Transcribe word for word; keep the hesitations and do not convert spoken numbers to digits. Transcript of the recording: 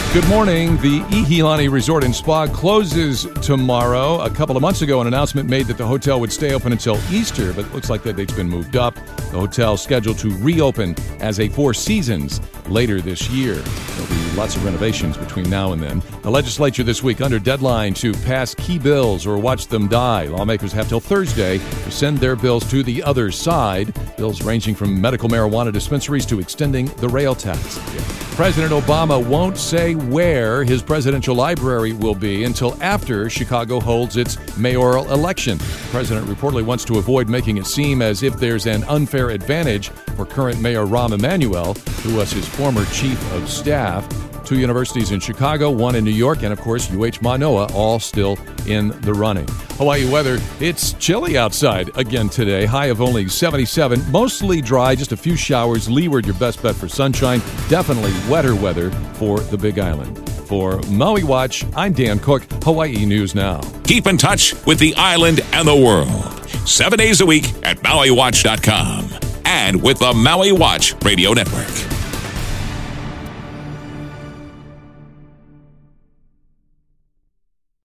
Good morning. The Ihilani Resort and Spa closes tomorrow. A couple of months ago, an announcement made that the hotel would stay open until Easter, but it looks like that date's been moved up. The hotel is scheduled to reopen as a Four Seasons later this year. There'll be lots of renovations between now and then. The legislature this week under deadline to pass key bills or watch them die. Lawmakers have till Thursday to send their bills to the other side. Bills ranging from medical marijuana dispensaries to extending the rail tax. President Obama won't say where his presidential library will be until after Chicago holds its mayoral election. The president reportedly wants to avoid making it seem as if there's an unfair advantage for current Mayor Rahm Emanuel, who was his former chief of staff. Two universities in Chicago, one in New York, and of course U H Manoa, all still in the running. Hawaii weather, it's chilly outside again today. High of only seventy-seven, mostly dry, just a few showers. Leeward, your best bet for sunshine. Definitely wetter weather for the Big Island. For Maui Watch, I'm Dan Cook, Hawaii News Now. Keep in touch with the island and the world. Seven days a week at Maui Watch dot com and with the Maui Watch Radio Network.